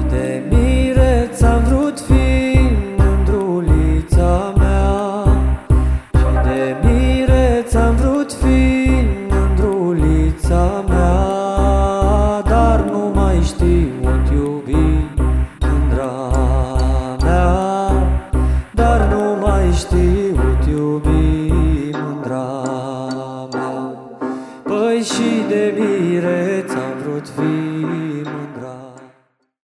De mireț am vrut fi mândrulița mea, și de mireț am vrut fi mândrulița mea, dar nu mai știu iubi mândra mea, dar nu mai știu iubi mândra mea. Păi și de mireț am vrut fi